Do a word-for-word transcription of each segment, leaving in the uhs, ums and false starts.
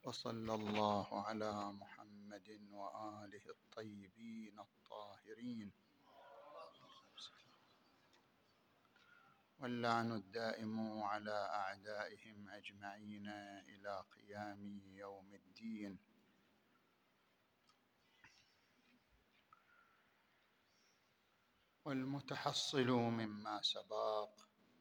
وصلى الله على محمد وآله الطيبين الطاهرين واللعن الدائم على أعدائهم أجمعين إلى قيام يوم الدين. والمتحصل مما سبق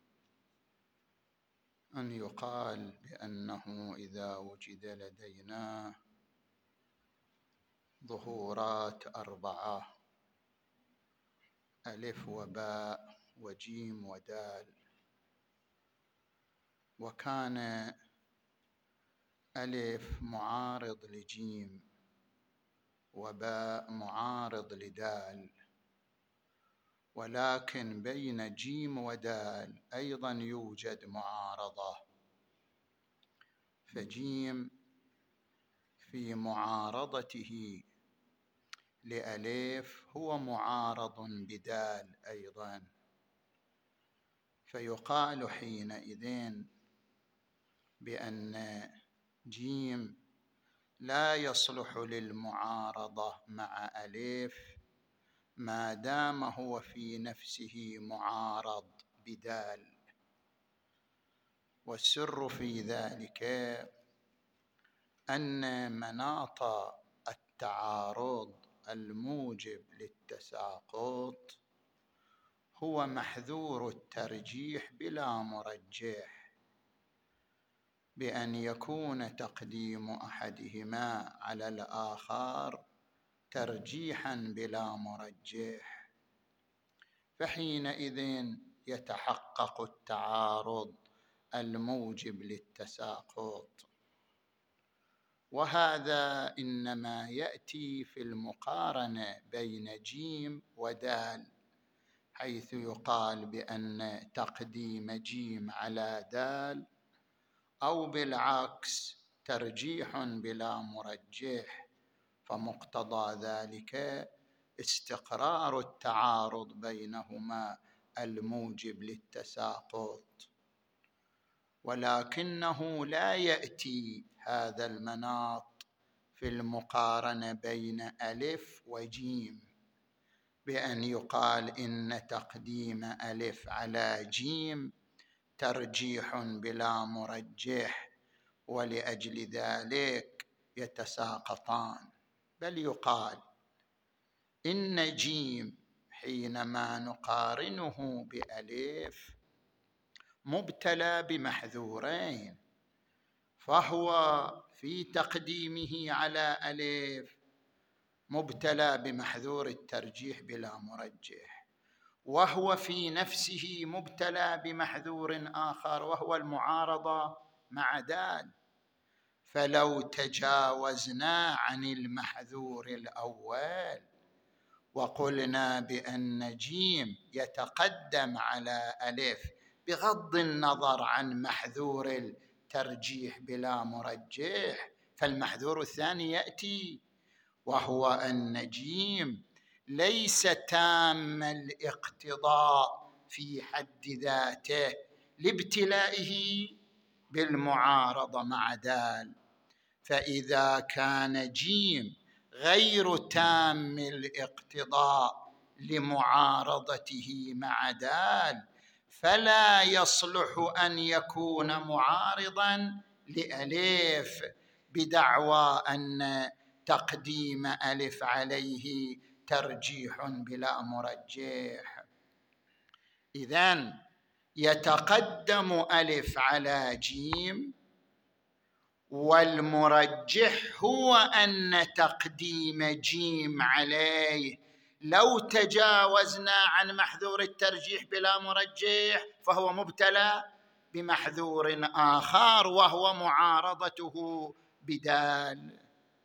أن يقال بأنه إذا وجد لدينا ظهورات أربعة ألف وباء وجيم ودال، وكان ألف معارض لجيم وباء معارض لدال، ولكن بين جيم ودال أيضا يوجد معارضة، فجيم في معارضته لألف هو معارض بدال أيضا، فيقال حينئذ بأن جيم لا يصلح للمعارضة مع ألف ما دام هو في نفسه معارض بدال. والسر في ذلك أن مناط التعارض الموجب للتساقط هو محذور الترجيح بلا مرجح، بأن يكون تقديم أحدهما على الآخر ترجيحا بلا مرجح، فحينئذ يتحقق التعارض الموجب للتساقط. وهذا إنما يأتي في المقارنة بين جيم ودال، حيث يقال بأن تقديم جيم على دال أو بالعكس ترجيح بلا مرجح، فمقتضى ذلك استقرار التعارض بينهما الموجب للتساقط. ولكنه لا يأتي هذا المناط في المقارنة بين ألف وجيم بأن يقال إن تقديم ألف على جيم ترجيح بلا مرجح ولأجل ذلك يتساقطان، بل يقال إن جيم حينما نقارنه بألف مبتلى بمحذورين، فهو في تقديمه على ألف مبتلى بمحذور الترجيح بلا مرجح، وهو في نفسه مبتلى بمحذور آخر وهو المعارضة مع دال. فلو تجاوزنا عن المحذور الأول وقلنا بأن جيم يتقدم على ألف بغض النظر عن محذور الترجيح بلا مرجح، فالمحذور الثاني يأتي، وهو أن جيم ليس تام الاقتضاء في حد ذاته لابتلائه بالمعارضة مع دال. فإذا كان جيم غير تام الاقتضاء لمعارضته مع دال فلا يصلح أن يكون معارضا لألف بدعوى أن تقديم ألف عليه ترجيح بلا مرجح. إذن يتقدم ألف على جيم، والمرجح هو أن تقديم جيم عليه لو تجاوزنا عن محذور الترجيح بلا مرجح فهو مبتلى بمحذور آخر وهو معارضته بدال.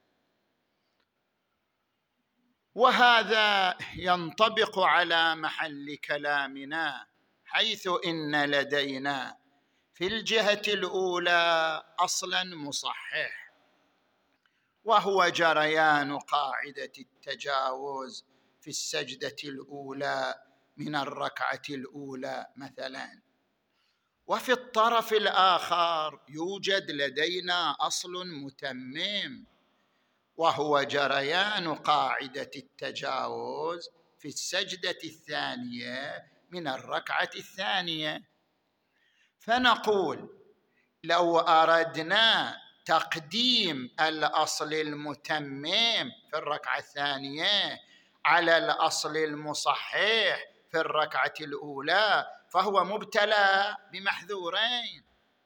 وهذا ينطبق على محل كلامنا، حيث إن لدينا في الجهة الأولى أصلاً مصحح، وهو جريان قاعدة التجاوز في السجدة الأولى من الركعة الأولى مثلاً، وفي الطرف الآخر يوجد لدينا أصل متمم، وهو جريان قاعدة التجاوز في السجدة الثانية من الركعة الثانية. فنقول لو أردنا تقديم الأصل المتمم في الركعة الثانية على الأصل المصحح في الركعة الأولى فهو مبتلى بمحذورين،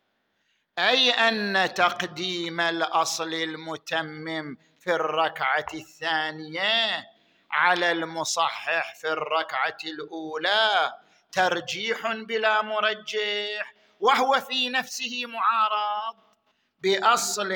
أي أن تقديم الأصل المتمم في الركعة الثانية على المصحح في الركعة الأولى ترجيح بلا مرجح، وهو في نفسه معارض بأصل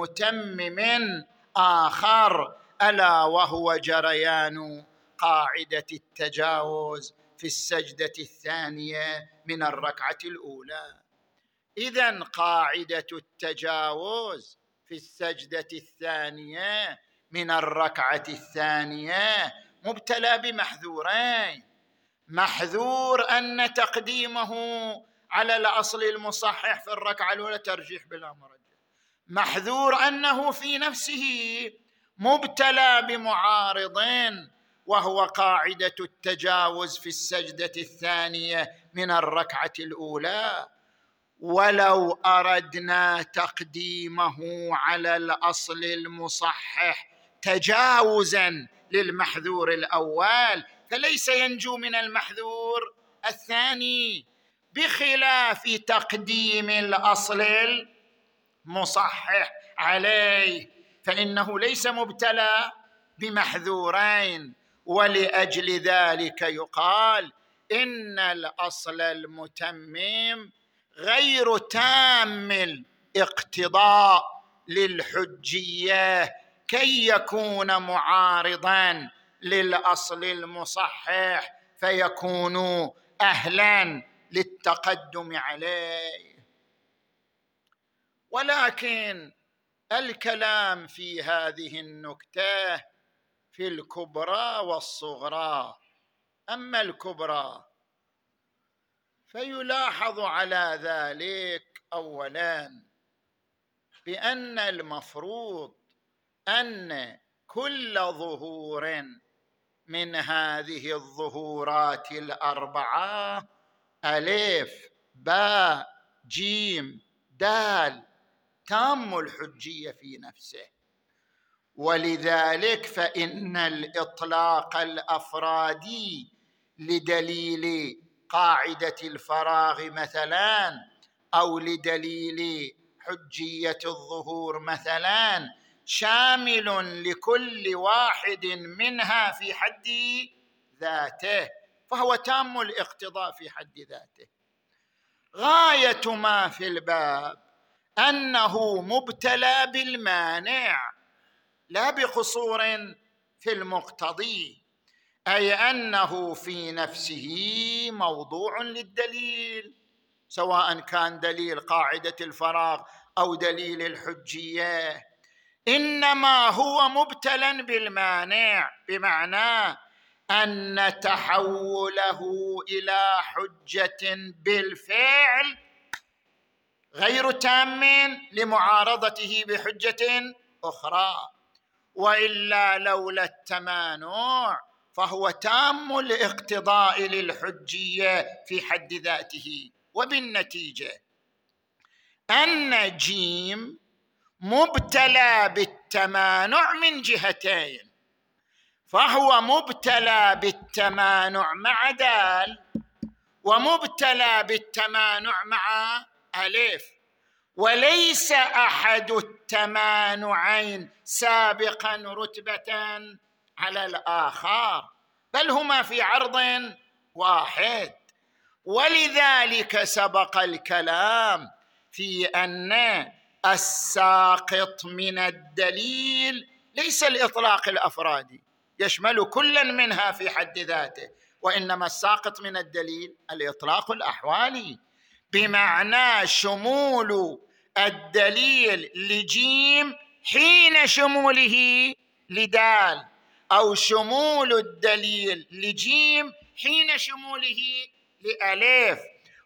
متمم آخر، ألا وهو جريان قاعدة التجاوز في السجدة الثانية من الركعة الأولى. إذن قاعدة التجاوز في السجدة الثانية من الركعة الثانية مبتلى بمحذورين: محذور أن تقديمه على الأصل المصحح في الركعة الأولى ترجيح بلا مرجح، محذور أنه في نفسه مبتلى بمعارضين، وهو قاعدة التجاوز في السجدة الثانية من الركعة الأولى. ولو أردنا تقديمه على الأصل المصحح تجاوزا للمحذور الأول فليس ينجو من المحذور الثاني، بخلاف تقديم الأصل المصحح عليه فإنه ليس مبتلى بمحذورين. ولأجل ذلك يقال إن الأصل المتمم غير تام الاقتضاء للحجية كي يكون معارضا للأصل المصحح فيكون أهلا للتقدم عليه. ولكن الكلام في هذه النكتة في الكبرى والصغرى. أما الكبرى فيلاحظ على ذلك أولا بأن المفروض أن كل ظهور من هذه الظهورات الأربعة ألف باء جيم دال تام الحجية في نفسه، ولذلك فإن الإطلاق الأفرادي لدليل قاعدة الفراغ مثلا أو لدليل حجية الظهور مثلا شامل لكل واحد منها في حد ذاته، فهو تام الاقتضاء في حد ذاته. غاية ما في الباب أنه مبتلى بالمانع لا بقصور في المقتضي، أي أنه في نفسه موضوع للدليل، سواء كان دليل قاعدة الفراغ أو دليل الحجية، إنما هو مبتلى بالمانع، بمعنى أن تحوله إلى حجة بالفعل غير تام لمعارضته بحجة أخرى، وإلا لولا التمانع فهو تام الاقتضاء للحجية في حد ذاته. وبالنتيجة أن جيم مبتلى بالتمانع من جهتين، فهو مبتلى بالتمانع مع دال ومبتلى بالتمانع مع ألف، وليس أحد التمانعين سابقا رتبة على الآخر، بل هما في عرض واحد. ولذلك سبق الكلام في أن الساقط من الدليل ليس الإطلاق الأفرادي يشمل كلا منها في حد ذاته، وإنما الساقط من الدليل الإطلاق الأحوالي، بمعنى شمول الدليل لجيم حين شموله لدال، أو شمول الدليل لجيم حين شموله لألف.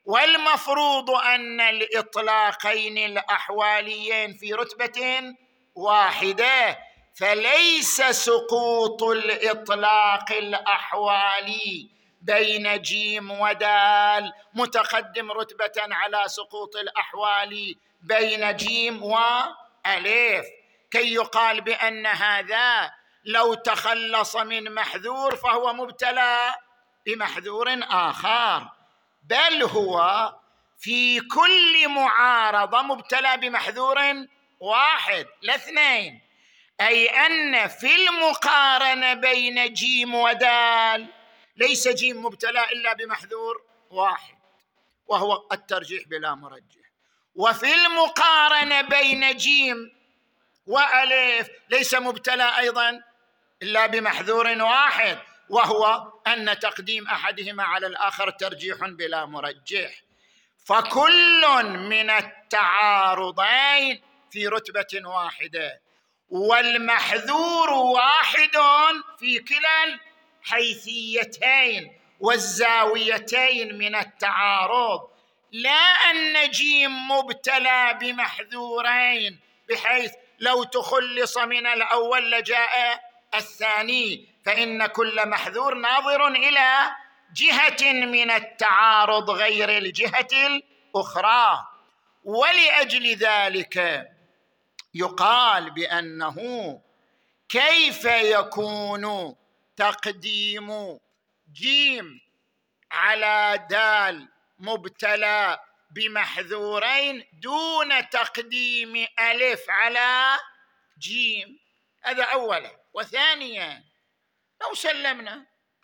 والمفروض أن الإطلاقين الأحواليين في رتبة واحدة، فليس سقوط الإطلاق الأحوالي بين جيم ودال متقدم رتبة على سقوط الأحوال بين جيم وألف، كي يقال بأن هذا لو تخلص من محذور فهو مبتلى بمحذور آخر، بل هو في كل معارضة مبتلى بمحذور واحد لا اثنين، أي أن في المقارنة بين جيم ودال ليس جيم مبتلى إلا بمحذور واحد وهو الترجيح بلا مرجح، وفي المقارنة بين جيم وألف ليس مبتلى أيضا إلا بمحذور واحد وهو أن تقديم أحدهما على الآخر ترجيح بلا مرجح، فكل من التعارضين في رتبة واحدة والمحذور واحد في كلا الحيثيتين والزاويتين من التعارض، لا أن جيم مبتلى بمحذورين بحيث لو تخلص من الأول لجاء الثاني، فإن كل محذور ناظر إلى جهة من التعارض غير الجهة الأخرى. ولأجل ذلك يقال بأنه كيف يكون تقديم جيم على دال مبتلى بمحذورين دون تقديم ألف على جيم؟ هذا أولا. وثانيا لو سلمنا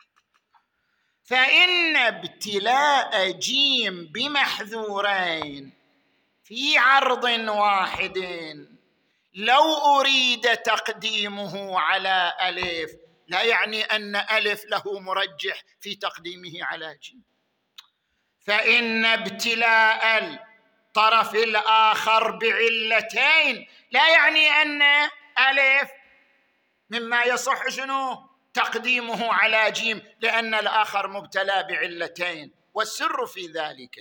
فإن ابتلاء جيم بمحذورين في عرض واحد لو أريد تقديمه على ألف لا يعني أن ألف له مرجح في تقديمه على جيم، فإن ابتلاء الطرف الآخر بعلتين لا يعني أن ألف مما يصح شنو تقديمه على جيم، لأن الآخر مبتلى بعلتين. والسر في ذلك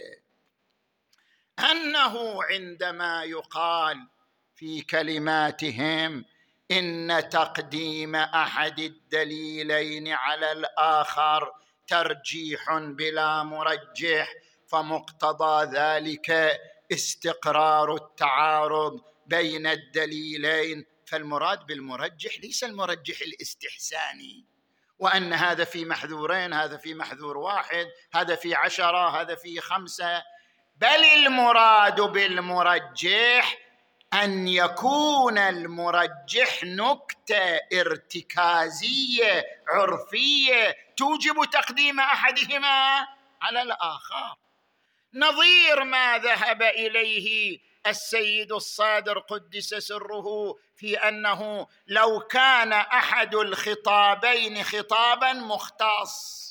أنه عندما يقال في كلماتهم إن تقديم أحد الدليلين على الآخر ترجيح بلا مرجح، فمقتضى ذلك استقرار التعارض بين الدليلين، فالمراد بالمرجح ليس المرجح الاستحساني، وأن هذا في محذورين هذا في محذور واحد هذا في عشرة هذا في خمسة، بل المراد بالمرجح أن يكون المرجح نكتة ارتكازية عرفية توجب تقديم أحدهما على الآخر، نظير ما ذهب إليه السيد الصادر قدس سره في أنه لو كان أحد الخطابين خطابا مختص،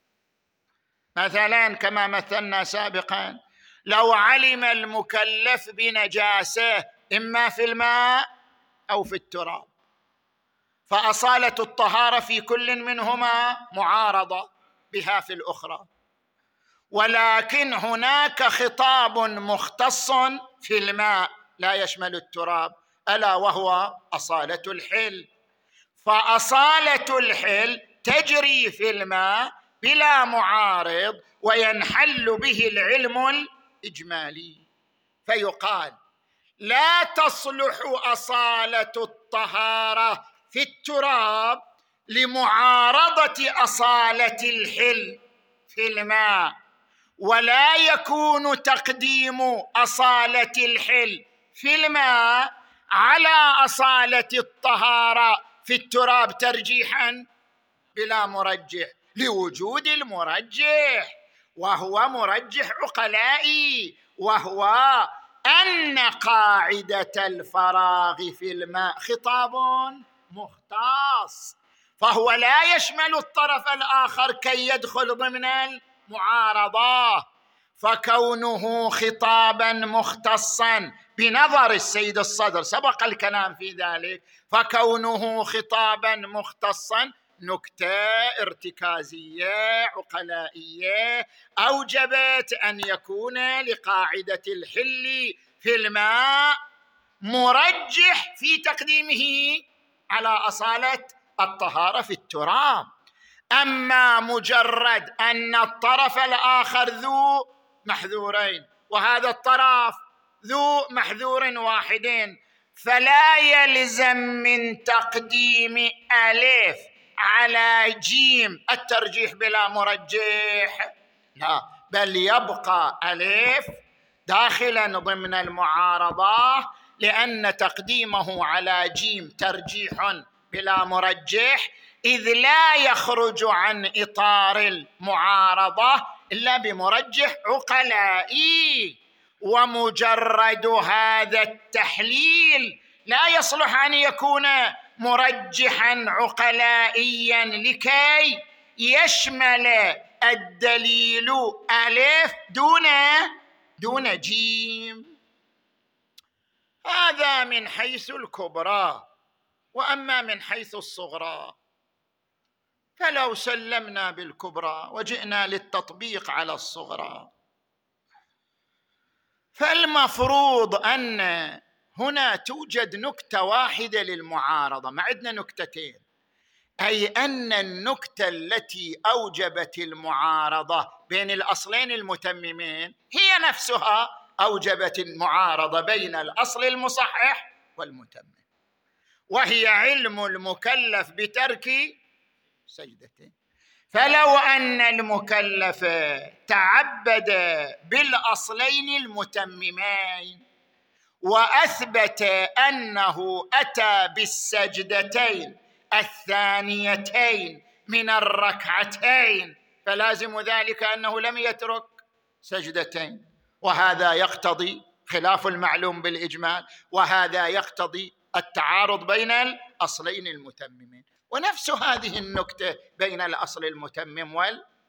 مثلا كما مثلنا سابقا لو علم المكلف بنجاسة إما في الماء أو في التراب، فأصالة الطهارة في كل منهما معارضة بها في الأخرى، ولكن هناك خطاب مختص في الماء لا يشمل التراب ألا وهو أصالة الحل، فأصالة الحل تجري في الماء بلا معارض وينحل به العلم الإجمالي، فيقال لا تصلح أصالة الطهارة في التراب لمعارضة أصالة الحل في الماء، ولا يكون تقديم أصالة الحل في الماء على أصالة الطهارة في التراب ترجيحا بلا مرجح لوجود المرجح، وهو مرجح عقلائي، وهو أن قاعدة الفراغ في الماء خطاب مختص، فهو لا يشمل الطرف الآخر كي يدخل ضمن المعارضة، فكونه خطابا مختصا بنظر السيد الصدر سبق الكلام في ذلك، فكونه خطابا مختصا نكتة ارتكازية عقلائية أوجبت أن يكون لقاعدة الحل في الماء مرجح في تقديمه على أصالة الطهارة في التراب. أما مجرد أن الطرف الآخر ذو محذورين وهذا الطرف ذو محذور واحدين، فلا يلزم من تقديم ألف على جيم الترجيح بلا مرجح، لا، بل يبقى ألف داخلا ضمن المعارضة، لأن تقديمه على جيم ترجيح بلا مرجح، إذ لا يخرج عن إطار المعارضة إلا بمرجح عقلائي. ومجرد هذا التحليل لا يصلح أن يكون مرجحا عقلائيا لكي يشمل الدليل ألف دون دون جيم. هذا من حيث الكبرى. وأما من حيث الصغرى، فلو سلمنا بالكبرى وجئنا للتطبيق على الصغرى، فالمفروض أن هنا توجد نكتة واحدة للمعارضة، ما عندنا نكتتين، أي أن النكتة التي أوجبت المعارضة بين الأصلين المتممين هي نفسها أوجبت المعارضة بين الأصل المصحح والمتمم، وهي علم المكلف بترك سجدتين. فلو أن المكلف تعبد بالأصلين المتممين وأثبت أنه أتى بالسجدتين الثانيتين من الركعتين، فلازم ذلك أنه لم يترك سجدتين، وهذا يقتضي خلاف المعلوم بالإجمال، وهذا يقتضي التعارض بين الأصلين المتممين. ونفس هذه النكتة بين الأصل المتمم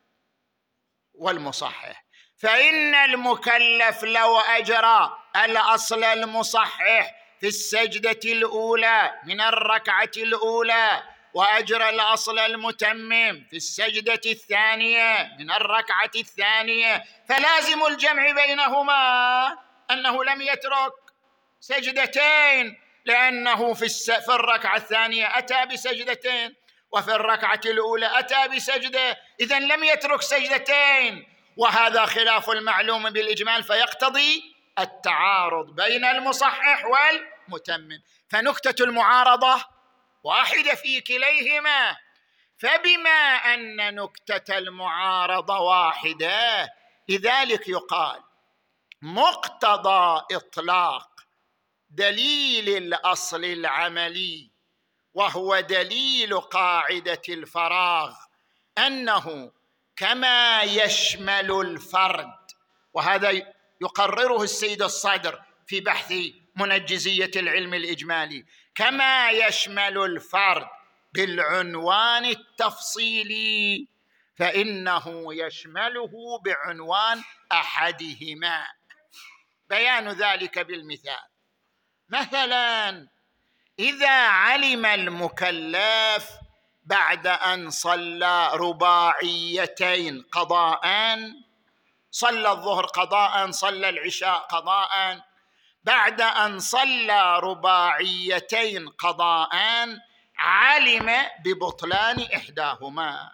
والمصحح، فإن المكلف لو أجرى الأصل المصحح في السجدة الأولى من الركعة الأولى وأجرى الأصل المتمم في السجدة الثانية من الركعة الثانية، فلازم الجمع بينهما أنه لم يترك سجدتين، لأنه في, الس... في الركعة الثانية أتى بسجدتين وفي الركعة الأولى أتى بسجدة، إذن لم يترك سجدتين، وهذا خلاف المعلوم بالإجمال، فيقتضي التعارض بين المصحح والمتمم. فنكتة المعارضة واحدة في كليهما، فبما أن نكتة المعارضة واحدة لذلك يقال مقتضى إطلاق دليل الأصل العملي وهو دليل قاعدة الفراغ أنه كما يشمل الفرد، وهذا يقرره السيد الصدر في بحث منجزية العلم الإجمالي، كما يشمل الفرد بالعنوان التفصيلي فإنه يشمله بعنوان أحدهما. بيان ذلك بالمثال: مثلا إذا علم المكلف بعد أن صلى رباعيتين قضاء، صلى الظهر قضاء، صلى العشاء قضاء، بعد أن صلى رباعيتين قضاء علم ببطلان إحداهما،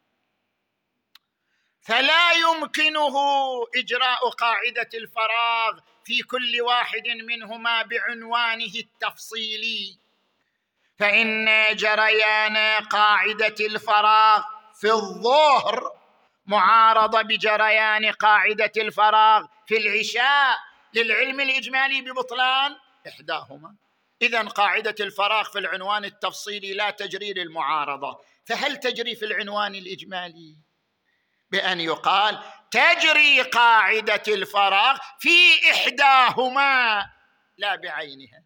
فلا يمكنه إجراء قاعدة الفراغ في كل واحد منهما بعنوانه التفصيلي، فإن جريان قاعدة الفراغ في الظهر معارضة بجريان قاعدة الفراغ في العشاء للعلم الإجمالي ببطلان إحداهما. إذن قاعدة الفراغ في العنوان التفصيلي لا تجري للمعارضة، فهل تجري في العنوان الإجمالي؟ بأن يقال تجري قاعدة الفراغ في إحداهما لا بعينها،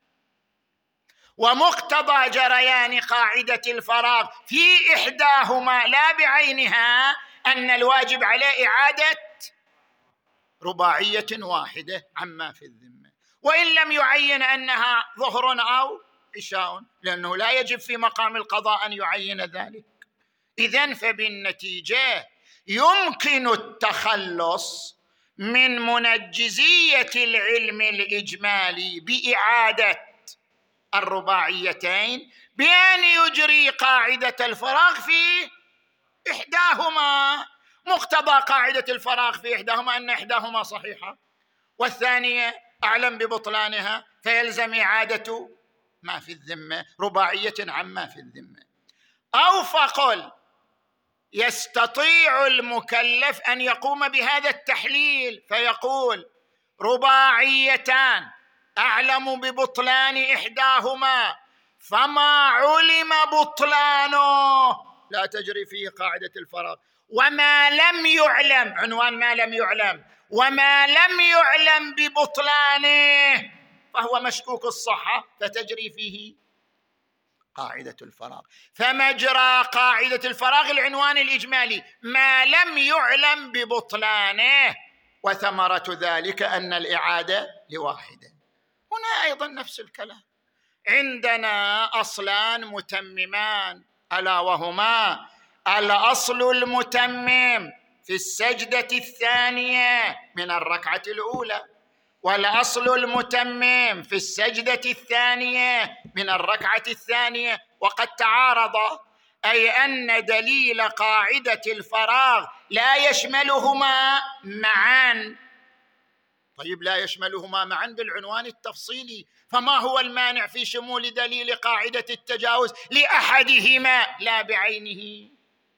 ومقتضى جريان قاعدة الفراغ في إحداهما لا بعينها أن الواجب عليه إعادة رباعية واحدة عما في الذمة، وإن لم يعين أنها ظهر أو عشاء، لأنه لا يجب في مقام القضاء أن يعين ذلك. إذن فبالنتيجة يمكن التخلص من منجزية العلم الإجمالي بإعادة الرباعيتين بأن يجري قاعدة الفراغ في إحداهما. مقتضى قاعدة الفراغ في إحداهما أن إحداهما صحيحة والثانية أعلم ببطلانها، فيلزم إعادة ما في الذمة، رباعية عما في الذمة. أو فقل يستطيع المكلف أن يقوم بهذا التحليل فيقول رباعيتان أعلم ببطلان إحداهما فما علم بطلانه لا تجري فيه قاعدة الفراغ، وما لم يعلم، عنوان ما لم يعلم، وما لم يعلم ببطلانه فهو مشكوك الصحة فتجري فيه قاعدة الفراغ. فمجرى قاعدة الفراغ العنوان الإجمالي ما لم يعلم ببطلانه، وثمرة ذلك أن الإعادة لواحدة. هنا أيضا نفس الكلام، عندنا أصلان متممان ألا وهما الأصل المتمم في السجدة الثانية من الركعة الأولى، والأصل المتمم في السجدة الثانية من الركعة الثانية، وقد تعارض، أي أن دليل قاعدة الفراغ لا يشملهما معا. طيب لا يشملهما معا بالعنوان التفصيلي، فما هو المانع في شمول دليل قاعدة التجاوز لأحدهما لا بعينه؟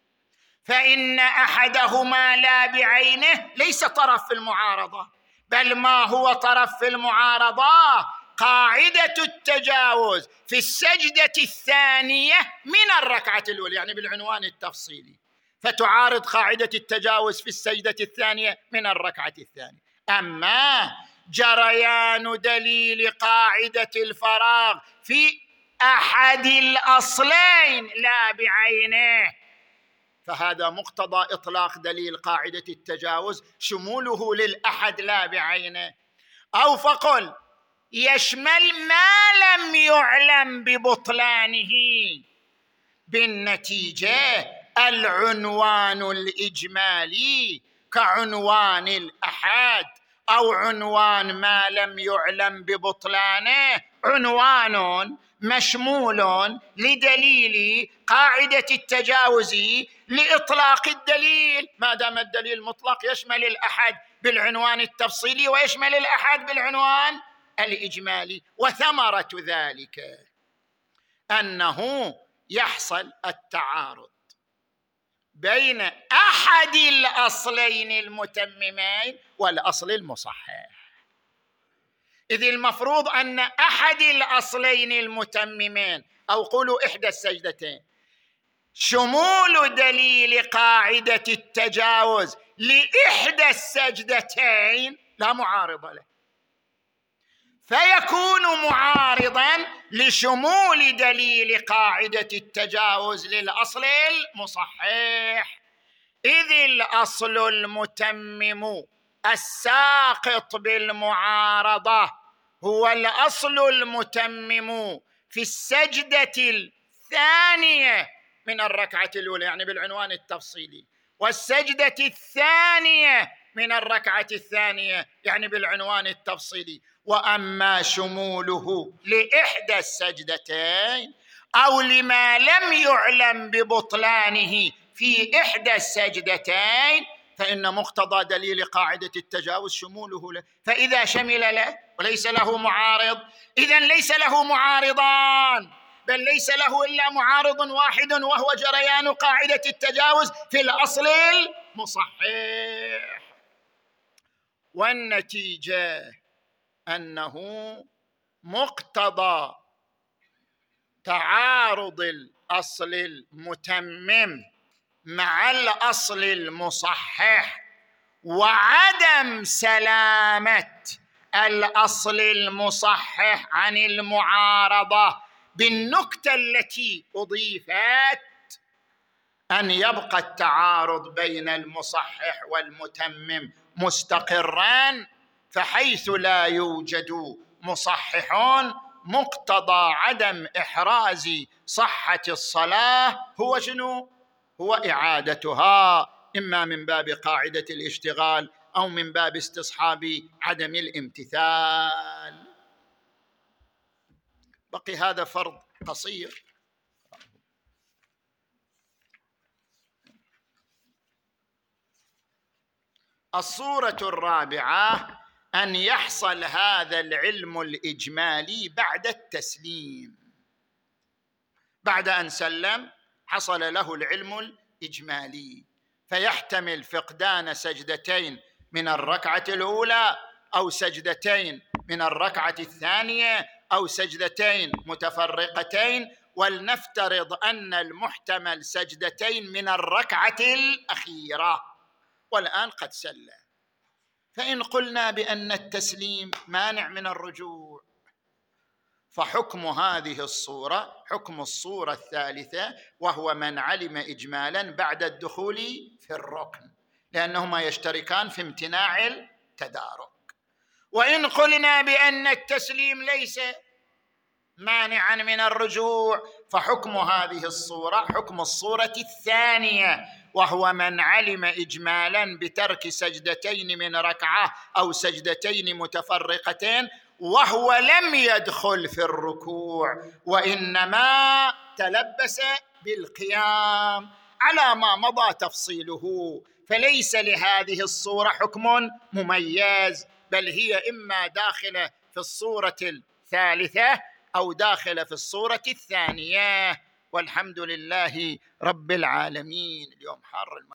فإن أحدهما لا بعينه ليس طرف في المعارضة، بل ما هو طرف في المعارضة قاعدة التجاوز في السجدة الثانية من الركعة الأولى، يعني بالعنوان التفصيلي، فتعارض قاعدة التجاوز في السجدة الثانية من الركعة الثانية. أما جريان دليل قاعدة الفراغ في أحد الأصلين لا بعينه فهذا مقتضى إطلاق دليل قاعدة التجاوز شموله للأحد لا بعينه. أو فقل يشمل ما لم يعلم ببطلانه، بالنتيجة العنوان الإجمالي كعنوان الأحد أو عنوان ما لم يعلم ببطلانه عنوان مشمول لدليل قاعدة التجاوز لإطلاق الدليل، ما دام الدليل مطلق يشمل الأحد بالعنوان التفصيلي ويشمل الأحد بالعنوان الإجمالي. وثمرة ذلك أنه يحصل التعارض بين أحد الأصلين المتممين والأصل المصحح، إذ المفروض أن أحد الأصلين المتممين أو قولوا إحدى السجدتين شمول دليل قاعدة التجاوز لإحدى السجدتين لا معارض له، فيكون معارضا لشمول دليل قاعدة التجاوز للأصل المصحح، إذ الأصل المتمم الساقط بالمعارضة هو الأصل المتمم في السجدة الثانية من الركعة الأولى، يعني بالعنوان التفصيلي، والسجدة الثانية من الركعة الثانية يعني بالعنوان التفصيلي. وأما شموله لإحدى السجدتين أو لما لم يعلم ببطلانه في إحدى السجدتين فإن مقتضى دليل قاعدة التجاوز شموله له، فإذا شمل له وليس له معارض إذن ليس له معارضان، بل ليس له إلا معارض واحد وهو جريان قاعدة التجاوز في الأصل المصحح. والنتيجة أنه مقتضى تعارض الأصل المتمم مع الأصل المصحح وعدم سلامة الأصل المصحح عن المعارضة بالنكتة التي أضيفت أن يبقى التعارض بين المصحح والمتمم مستقران، فحيث لا يوجد مصححون مقتضى عدم إحراز صحة الصلاة هو شنو؟ هو إعادتها، إما من باب قاعدة الاشتغال أو من باب استصحاب عدم الامتثال. بقي هذا فرض قصير. الصورة الرابعة أن يحصل هذا العلم الإجمالي بعد التسليم. بعد أن سلم حصل له العلم الإجمالي، فيحتمل فقدان سجدتين من الركعة الأولى أو سجدتين من الركعة الثانية أو سجدتين متفرقتين، ولنفترض أن المحتمل سجدتين من الركعة الأخيرة، والآن قد سلم. فإن قلنا بأن التسليم مانع من الرجوع، فحكم هذه الصورة حكم الصورة الثالثة، وهو من علم إجمالا بعد الدخول في الركن، لأنهما يشتركان في امتناع التدارك. وإن قلنا بأن التسليم ليس مانعا من الرجوع، فحكم هذه الصورة حكم الصورة الثانية، وهو من علم إجمالا بترك سجدتين من ركعة أو سجدتين متفرقتين وهو لم يدخل في الركوع، وإنما تلبس بالقيام على ما مضى تفصيله. فليس لهذه الصورة حكم مميز، بل هي إما داخلة في الصورة الثالثة أو داخلة في الصورة الثانية. والحمد لله رب العالمين. اليوم حر.